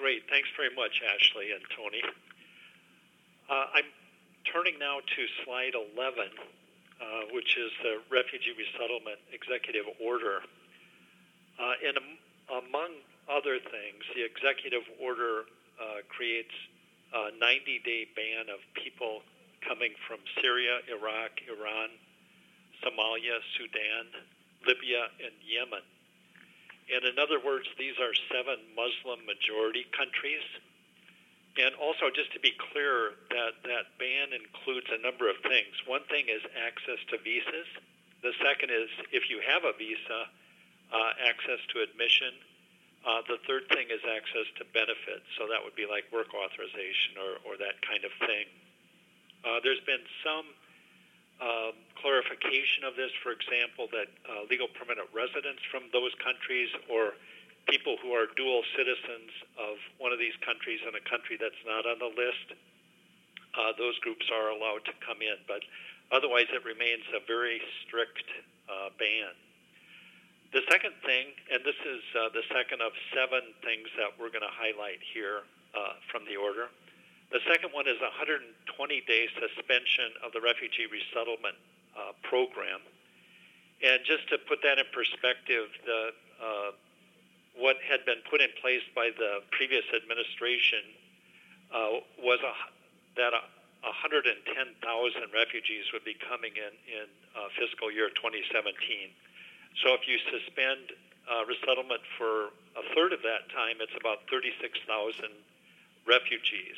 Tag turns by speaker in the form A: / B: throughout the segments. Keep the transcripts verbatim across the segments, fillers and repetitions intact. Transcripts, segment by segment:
A: great. Thanks very much, Ashley and Tony. Uh, I'm turning now to slide eleven, uh, which is the Refugee Resettlement Executive Order. Uh, and um, among other things, the executive order uh, creates a ninety-day ban of people coming from Syria, Iraq, Iran, Somalia, Sudan, Libya, and Yemen. And in other words, these are seven Muslim majority countries. And also, just to be clear, that, that ban includes a number of things. One thing is access to visas. The second is, if you have a visa, uh, access to admission. Uh, the third thing is access to benefits. So that would be like work authorization or, or that kind of thing. Uh, there's been some um, clarification of this, for example, that uh, legal permanent residents from those countries or people who are dual citizens of one of these countries and a country that's not on the list, uh, those groups are allowed to come in. But otherwise, it remains a very strict uh, ban. The second thing, and this is uh, the second of seven things that we're going to highlight here uh, from the order, the second one is a one hundred twenty day suspension of the refugee resettlement uh, program. And just to put that in perspective, the uh, what had been put in place by the previous administration uh, was a, that a, one hundred ten thousand refugees would be coming in in uh, fiscal year twenty seventeen. So if you suspend uh, resettlement for a third of that time, it's about thirty-six thousand refugees.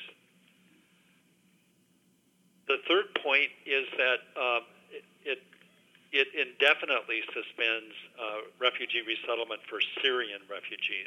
A: The third point is that um, it, it It indefinitely suspends uh, refugee resettlement for Syrian refugees.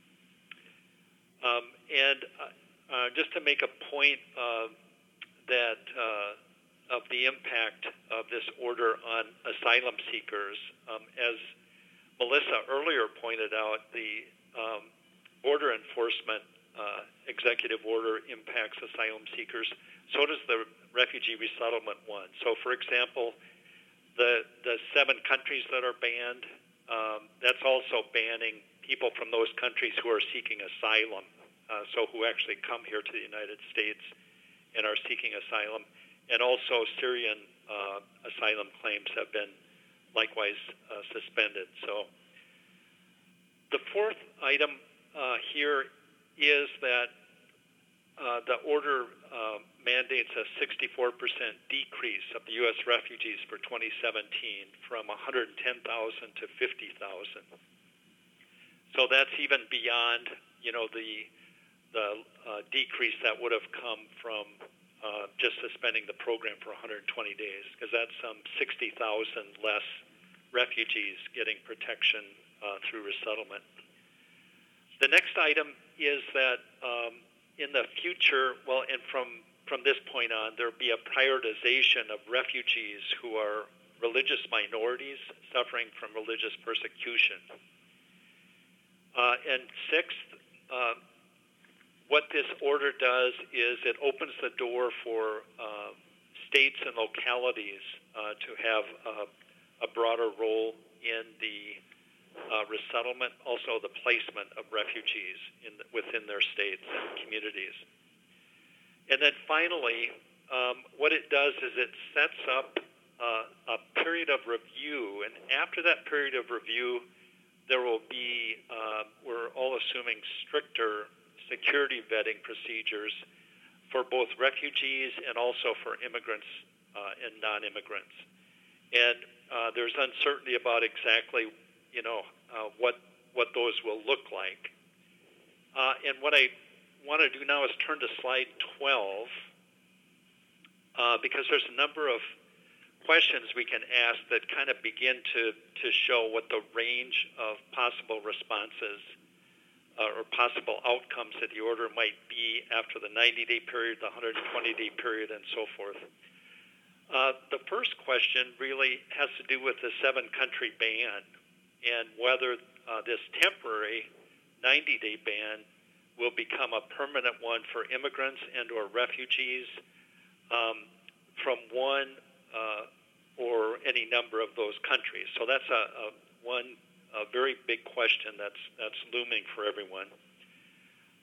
A: Um, and uh, uh, just to make a point uh, that uh, of the impact of this order on asylum seekers, um, as Melissa earlier pointed out, the um, border enforcement uh, executive order impacts asylum seekers. So does the refugee resettlement one. So, for example, The, the seven countries that are banned, um, that's also banning people from those countries who are seeking asylum, uh, so who actually come here to the United States and are seeking asylum. And also Syrian uh, asylum claims have been likewise uh, suspended. So the fourth item uh, here is that uh, the order uh, mandates a sixty-four percent decrease of the U S refugees for twenty seventeen from one hundred ten thousand to fifty thousand. So that's even beyond, you know, the the uh, decrease that would have come from uh, just suspending the program for one hundred twenty days, because that's some sixty thousand less refugees getting protection uh, through resettlement. The next item is that um, in the future, well, and from From this point on, there will be a prioritization of refugees who are religious minorities suffering from religious persecution. Uh, and sixth, uh, what this order does is it opens the door for uh, states and localities uh, to have uh, a broader role in the uh, resettlement, also the placement of refugees in the, within their states and communities. And then finally, um, what it does is it sets up uh, a period of review. And after that period of review, there will be, uh, we're all assuming, stricter security vetting procedures for both refugees and also for immigrants uh, and non-immigrants. And uh, there's uncertainty about exactly, you know, uh, what, what those will look like. Uh, and what I want to do now is turn to slide twelve, uh, because there's a number of questions we can ask that kind of begin to, to show what the range of possible responses uh, or possible outcomes of the order might be after the ninety day period, the one hundred twenty day period, and so forth. Uh, the first question really has to do with the seven country ban and whether uh, this temporary ninety day ban will become a permanent one for immigrants and or refugees um, from one uh, or any number of those countries. So that's a, a one a very big question that's that's looming for everyone.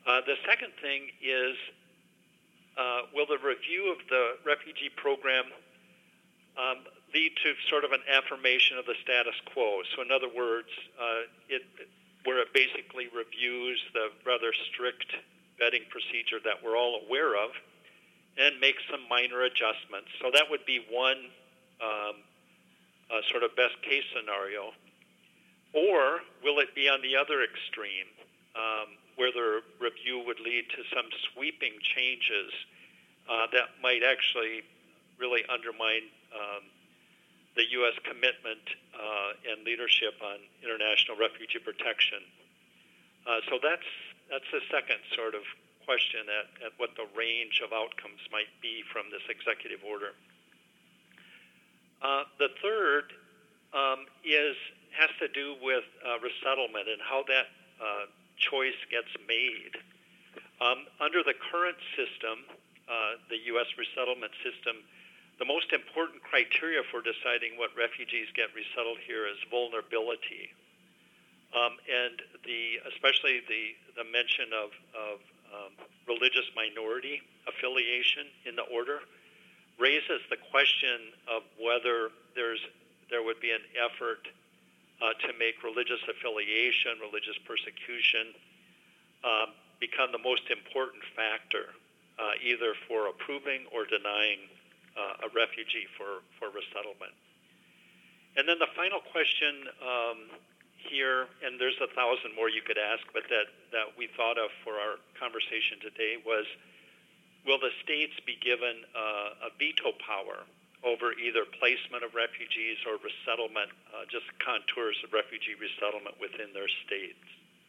A: Uh, the second thing is, uh, will the review of the refugee program um, lead to sort of an affirmation of the status quo? So in other words, uh, it, where it basically reviews the rather strict vetting procedure that we're all aware of and makes some minor adjustments. So that would be one um, uh, sort of best case scenario. Or will it be on the other extreme, um, where the review would lead to some sweeping changes uh, that might actually really undermine um, the U S commitment uh, and leadership on international refugee protection? Uh, so that's that's the second sort of question at, at what the range of outcomes might be from this executive order. Uh, the third um, is has to do with uh, resettlement and how that uh, choice gets made. Um, under the current system, uh, the U S resettlement system, the most important criteria for deciding what refugees get resettled here is vulnerability. Um, and the especially the, the mention of, of um, religious minority affiliation in the order raises the question of whether there's there would be an effort uh, to make religious affiliation, religious persecution, um, become the most important factor, uh, either for approving or denying uh, a refugee for, for resettlement. And then the final question um, here, and there's a thousand more you could ask, but that, that we thought of for our conversation today was, will the states be given uh, a veto power over either placement of refugees or resettlement, uh, just contours of refugee resettlement within their states?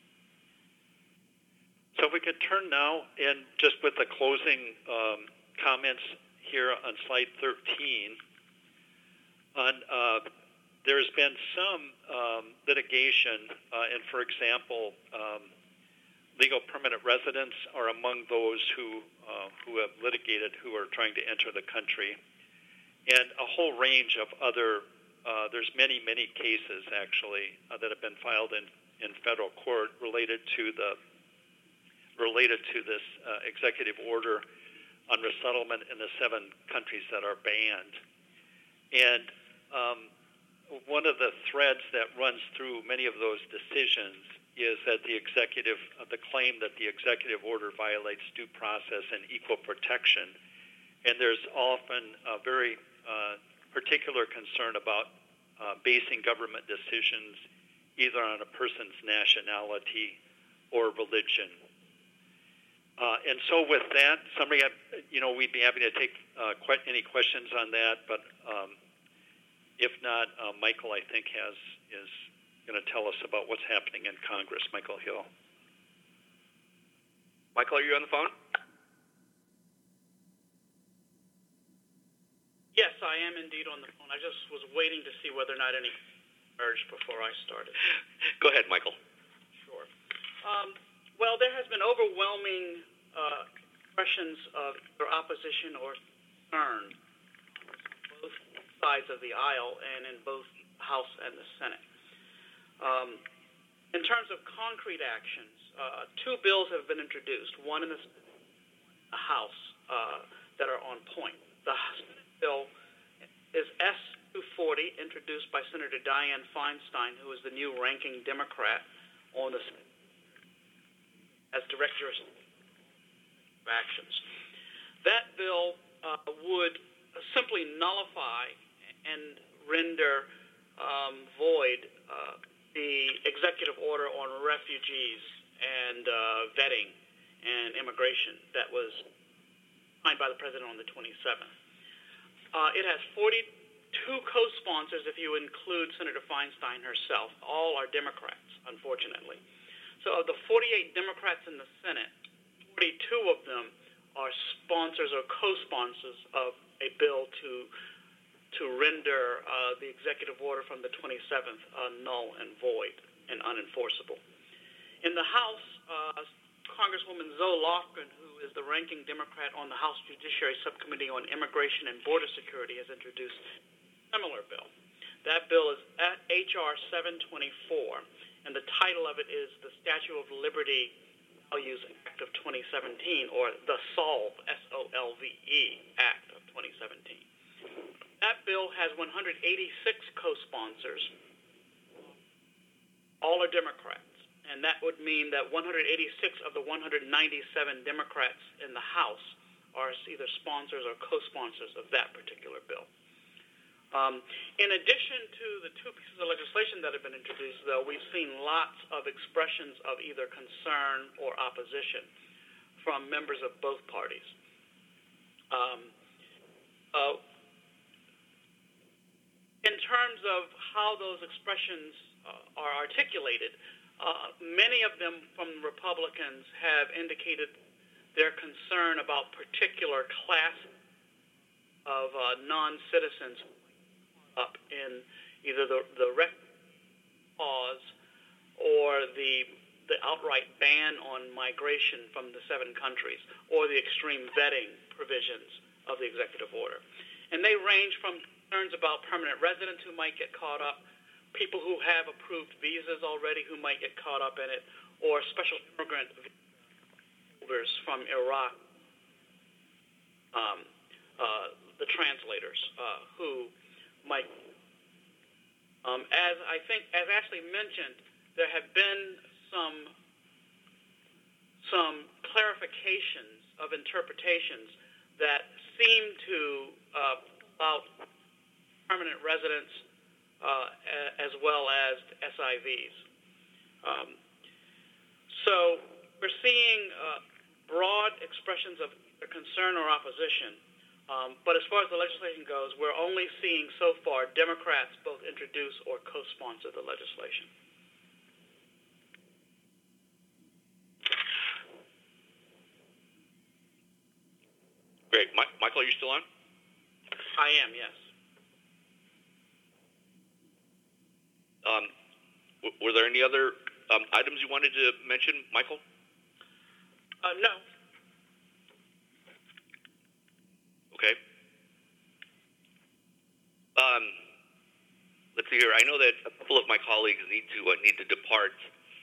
A: So if we could turn now, and just with the closing um, comments here on slide thirteen, on uh, there's been some um, litigation, uh, and for example, um, legal permanent residents are among those who uh, who have litigated, who are trying to enter the country, and a whole range of other. Uh, there's many, many cases actually uh, that have been filed in, in federal court related to the related to this uh, executive order on resettlement in the seven countries that are banned. And um, one of the threads that runs through many of those decisions is that the executive, uh, the claim that the executive order violates due process and equal protection. And there's often a very uh, particular concern about uh, basing government decisions either on a person's nationality or religion. Uh, and so with that, somebody, you know, we'd be happy to take uh, quite any questions on that, but um, if not, uh, Michael, I think, has is going to tell us about what's happening in Congress. Michael Hill.
B: Michael, are you on the phone?
C: Yes, I am indeed on the phone. I just was waiting to see whether or not any emerged before I started.
B: Go ahead, Michael.
C: Sure. Um, well, there has been overwhelming uh, expressions of either opposition or concern on both sides of the aisle and in both the House and the Senate. Um, in terms of concrete actions, uh, two bills have been introduced, one in the, the House uh, that are on point. The Senate bill is S two forty, introduced by Senator Dianne Feinstein, who is the new ranking Democrat on the Senate, as director of actions. That bill uh, would simply nullify and render um, void uh, the executive order on refugees and uh, vetting and immigration that was signed by the president on the twenty-seventh. Uh, it has forty-two co-sponsors if you include Senator Feinstein herself. All are Democrats, unfortunately. So of the forty-eight Democrats in the Senate, forty-two of them are sponsors or co-sponsors of a bill to to render uh, the executive order from the twenty-seventh uh, null and void and unenforceable. In the House, uh, Congresswoman Zoe Lofgren, who is the ranking Democrat on the House Judiciary Subcommittee on Immigration and Border Security, has introduced a similar bill. That bill is H R seven twenty-four. And the title of it is the Statue of Liberty Values Act of twenty seventeen, or the SOLVE, S O L V E, Act of twenty seventeen. That bill has one hundred eighty-six co-sponsors. All are Democrats, and that would mean that one hundred eighty-six of the one hundred ninety-seven Democrats in the House are either sponsors or co-sponsors of that particular bill. Um, in addition to the two pieces of legislation that have been introduced, though, we've seen lots of expressions of either concern or opposition from members of both parties. Um, uh, in terms of how those expressions uh, are articulated, uh, many of them from Republicans have indicated their concern about particular classes of uh, non-citizens up in either the, the rec pause or the, the outright ban on migration from the seven countries, or the extreme vetting provisions of the executive order. And they range from concerns about permanent residents who might get caught up, people who have approved visas already who might get caught up in it, or special immigrant holders from Iraq, um, uh, the translators uh, who might. Um, as I think, as Ashley mentioned, there have been some some clarifications of interpretations that seem to uh, about permanent residents uh, as well as S I Vs. Um, so we're seeing uh, broad expressions of concern or opposition. Um, but as far as the legislation goes, we're only seeing so far Democrats both introduce or co-sponsor the legislation.
B: Great. Mi- Michael, are you still on?
C: I am, yes.
B: Um, w- were there any other um, items you wanted to mention, Michael?
C: Uh, no.
B: Okay. Um, let's see here. I know that a couple of my colleagues need to uh, need to depart.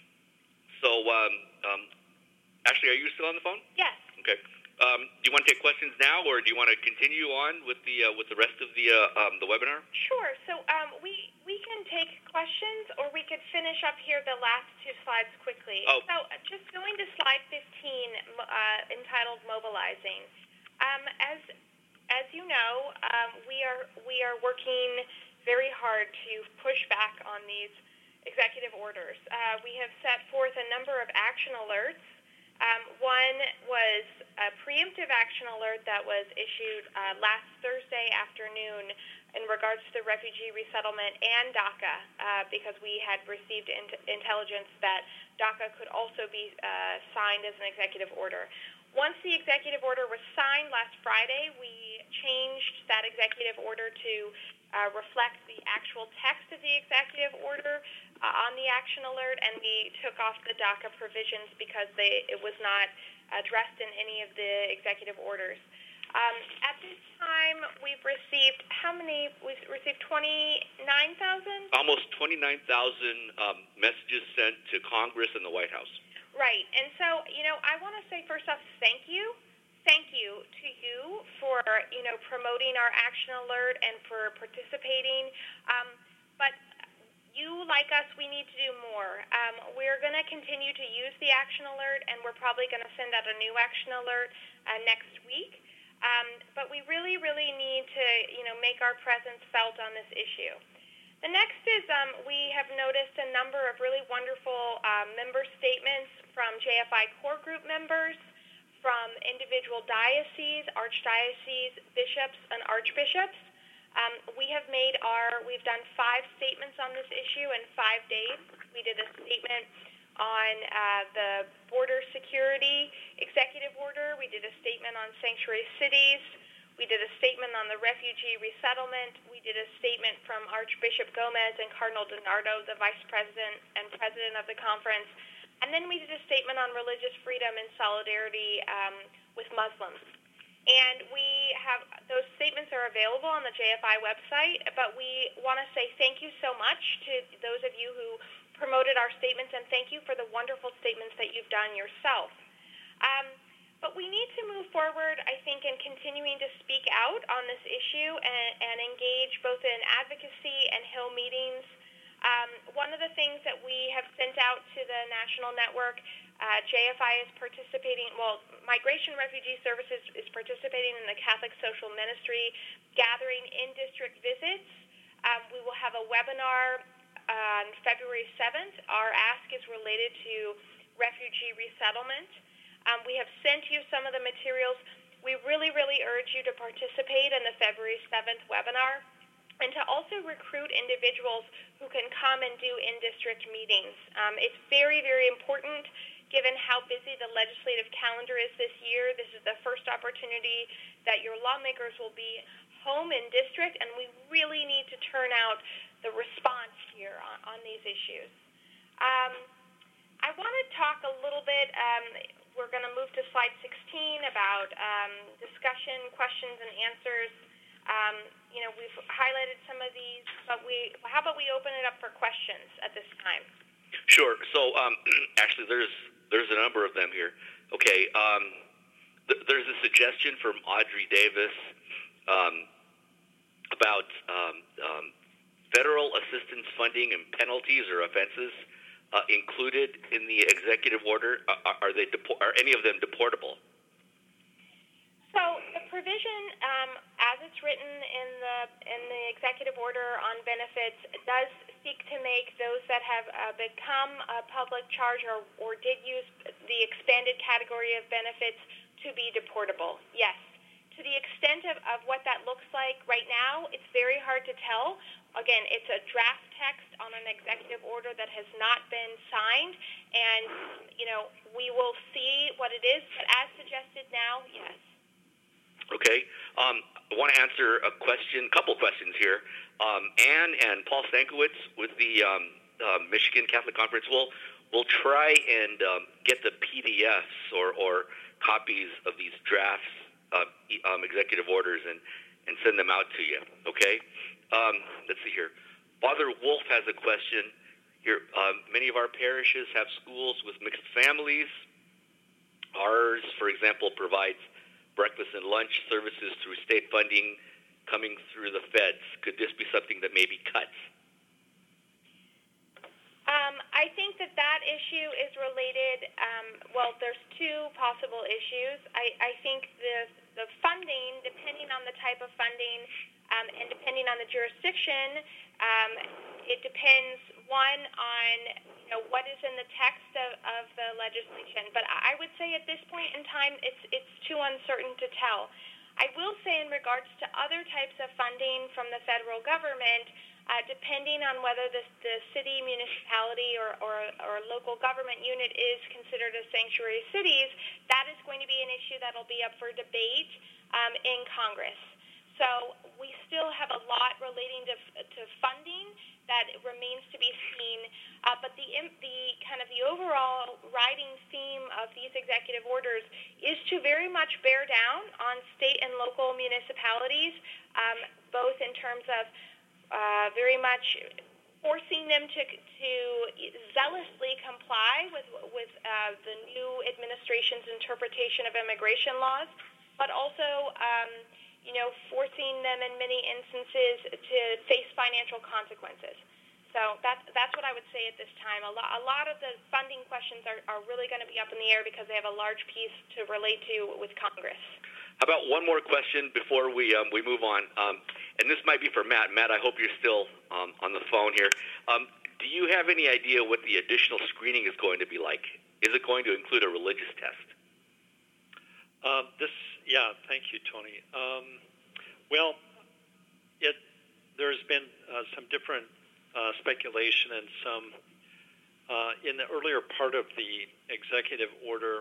B: So, um, um, Ashley, are you still on the phone?
D: Yes.
B: Okay. Um, do you want to take questions now, or do you want to continue on with the uh, with the rest of the uh, um, the webinar?
D: Sure. So um, we we can take questions, or we could finish up here the last two slides quickly.
B: Oh.
D: So uh, just going to slide fifteen, uh, entitled "Mobilizing." Um, as As you know, um, we are we are working very hard to push back on these executive orders. Uh, we have set forth a number of action alerts. Um, one was a preemptive action alert that was issued uh, last Thursday afternoon in regards to the refugee resettlement and DACA, uh, because we had received in- intelligence that DACA could also be uh, signed as an executive order. Once the executive order was signed last Friday, we changed that executive order to uh, reflect the actual text of the executive order uh, on the action alert, and we took off the DACA provisions because they, it was not addressed in any of the executive orders. Um, at this time, we've received how many? We've received twenty-nine thousand?
B: Almost twenty-nine thousand um, messages sent to Congress and the White House.
D: Right. And so, you know, I want to say first off, thank you. Thank you to you for, you know, promoting our action alert and for participating. Um, but you, like us, we need to do more. Um, we're going to continue to use the action alert, and we're probably going to send out a new action alert uh, next week. Um, but we really, really need to, you know, make our presence felt on this issue. The next is um, we have noticed a number of really wonderful uh, member statements from J F I core group members, from individual dioceses, archdioceses, bishops, and archbishops. Um, we have made our, we've done five statements on this issue in five days. We did a statement on uh, the border security executive order. We did a statement on sanctuary cities. We did a statement on the refugee resettlement. We did a statement from Archbishop Gomez and Cardinal DiNardo, the vice president and president of the conference. And then we did a statement on religious freedom and solidarity um, with Muslims. And we have, those statements are available on the J F I website, but we want to say thank you so much to those of you who promoted our statements, and thank you for the wonderful statements that you've done yourself. Um, but we need to move forward, I think, in continuing to speak out on this issue and, and engage both in advocacy and Hill meetings. Um, one of the things that we have sent out to the national network, uh, J F I is participating, well, Migration Refugee Services is participating in the Catholic Social Ministry gathering in-district visits. Um, we will have a webinar on February seventh. Our ask is related to refugee resettlement. Um, we have sent you some of the materials. We really, really urge you to participate in the February seventh webinar and to also recruit individuals who can come and do in-district meetings. Um, it's very, very important given how busy the legislative calendar is this year. This is the first opportunity that your lawmakers will be home in district, and we really need to turn out the response here on, on these issues. Um, I want to talk a little bit, um, we're going to move to slide sixteen about um, discussion, questions, and answers. Um, you know, we've highlighted some of these, but we, how about we open it up for questions at this time?
B: Sure. So um, actually, there's there's a number of them here. Okay. Um, th- there's a suggestion from Audrey Davis um, about um, um, federal assistance funding and penalties or offenses uh, included in the executive order. Uh, are they depor- are any of them deportable?
D: So the provision, um, as it's written in the in the executive order on benefits, does seek to make those that have uh, become a public charge or, or did use the expanded category of benefits to be deportable. Yes. To the extent of, of what that looks like right now, it's very hard to tell. Again, it's a draft text on an executive order that has not been signed, and, you know, we will see what it is. But as suggested now, yes.
B: Okay. Um, I want to answer a question, a couple questions here. Um, Ann and Paul Stankiewicz with the um, uh, Michigan Catholic Conference will will try and um, get the P D Fs or, or copies of these drafts, uh, um, executive orders, and, and send them out to you. Okay. Um, let's see here. Father Wolf has a question here. Um, many of our parishes have schools with mixed families. Ours, for example, provides breakfast and lunch services through state funding coming through the feds. Could this be something that may be cut?
D: Um, I think that that issue is related, um, well, there's two possible issues. I, I think the, the funding, depending on the type of funding um, and depending on the jurisdiction, um, it depends, one, on you know, what is in the text of, of the legislation. But I would say at this point in time, it's, it's too uncertain to tell. I will say in regards to other types of funding from the federal government, Uh, depending on whether the, the city, municipality, or, or, or local government unit is considered a sanctuary cities, that is going to be an issue that will be up for debate um, in Congress. So we still have a lot relating to, to funding that remains to be seen. Uh, but the, the kind of the overall riding theme of these executive orders is to very much bear down on state and local municipalities, um, both in terms of Uh, very much forcing them to to zealously comply with with uh, the new administration's interpretation of immigration laws, but also, um, you know, forcing them in many instances to face financial consequences. So that's that's what I would say at this time. A lot a lot of the funding questions are, are really going to be up in the air because they have a large piece to relate to with Congress.
B: How about one more question before we um, we move on? Um, and this might be for Matt. Matt, I hope you're still um, on the phone here. Um, do you have any idea what the additional screening is going to be like? Is it going to include a religious test?
A: Um, this, yeah, thank you, Tony. Um, well, it there's been uh, some different uh, speculation and some uh, in the earlier part of the executive order.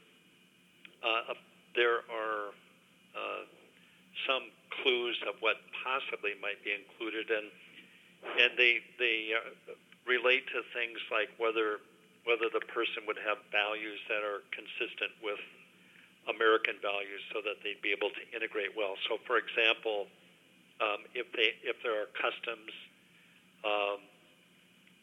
A: Uh, there are uh, some clues of what possibly might be included, and and they they uh, relate to things like whether whether the person would have values that are consistent with American values, so that they'd be able to integrate well. So, for example, um, if they if there are customs um,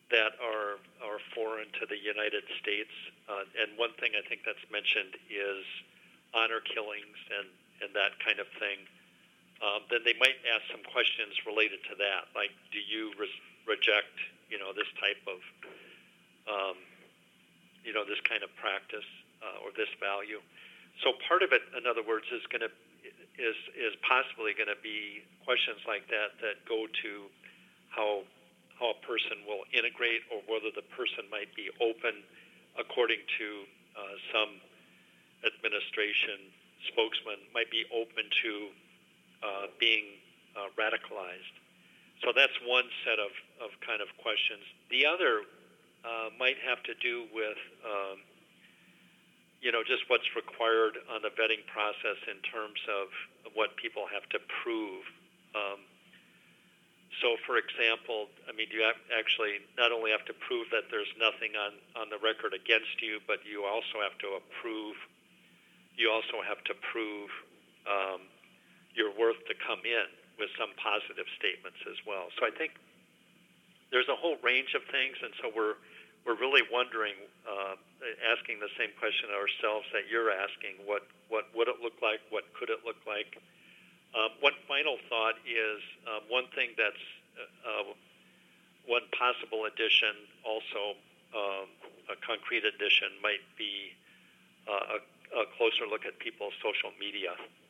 A: that are are foreign to the United States. Uh, and one thing I think that's mentioned is honor killings and, and that kind of thing. Um, then they might ask some questions related to that, like, do you re- reject, you know, this type of, um, you know, this kind of practice uh, or this value. So part of it, in other words, is going to is is possibly going to be questions like that that go to how how a person will integrate, or whether the person might be open, according to uh, some administration spokesman, might be open to uh, being uh, radicalized. So that's one set of, of kind of questions. The other uh, might have to do with, um, you know, just what's required on the vetting process in terms of what people have to prove. Um, So, for example, I mean, you have actually not only have to prove that there's nothing on, on the record against you, but you also have to approve, you also have to prove um, your worth to come in with some positive statements as well. So I think there's a whole range of things, and so we're we're really wondering, uh, asking the same question ourselves that you're asking: what what would it look like? What could it look like? Um, one final thought is um, one thing that's uh, one possible addition, also um, a concrete addition, might be uh, a, a closer look at people's social media